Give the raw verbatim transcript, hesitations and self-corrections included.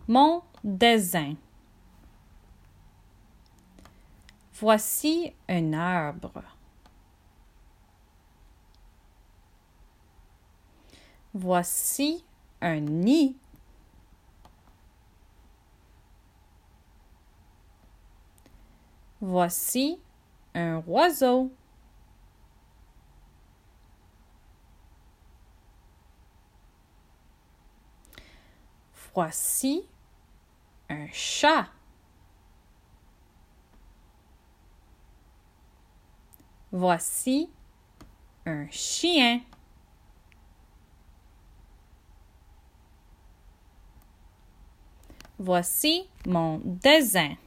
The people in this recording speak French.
Mon dessin. Voici un arbre. Voici un nid. Voici un oiseau. Voici un chat. Voici un chien. Voici mon dessin.